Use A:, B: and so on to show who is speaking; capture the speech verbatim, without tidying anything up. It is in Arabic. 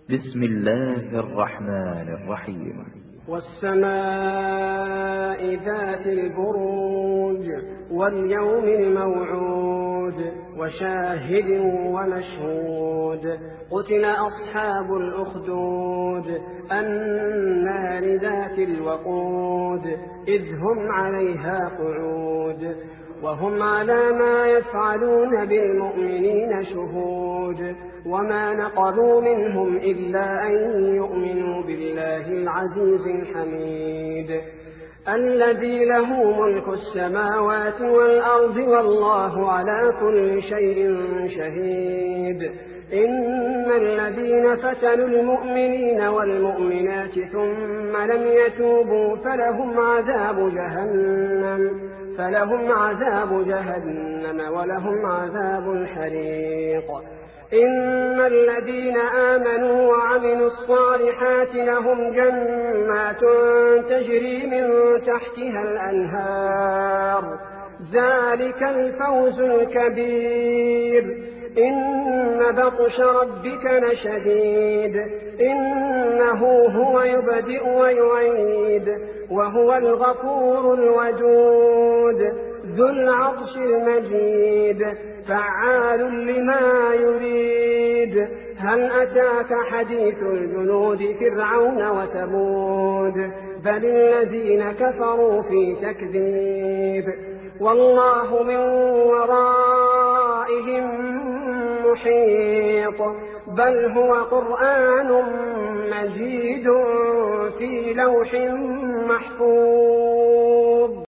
A: بسم الله الرحمن الرحيم.
B: والسماء ذات البروج واليوم الموعود وشاهد ومشهود قتل أصحاب الأخدود النار ذات الوقود إذ هم عليها قعود وهم على ما يفعلون بالمؤمنين شهود وما نقموا منهم إلا أن يؤمنوا بالله العزيز الحميد الذي له ملك السماوات والأرض والله على كل شيء شهيد إن الذين فتنوا المؤمنين والمؤمنات ثم لم يتوبوا فلهم عذاب جهنم فلهم عذاب جهنم ولهم عذاب الحريق إن الذين آمنوا وعملوا الصالحات لهم جنات تجري من تحتها الأنهار ذلك الفوز الكبير إن بطش ربك لشديد إنه هو يبدئ ويعيد وهو الغفور الودود ذو العرش المجيد فعال لما يريد هل أتاك حديث الجنود فرعون وثمود بل الذين كفروا في تكذيب والله من ورائهم محيط بل هو قرآن مجيد في لوح محفوظ.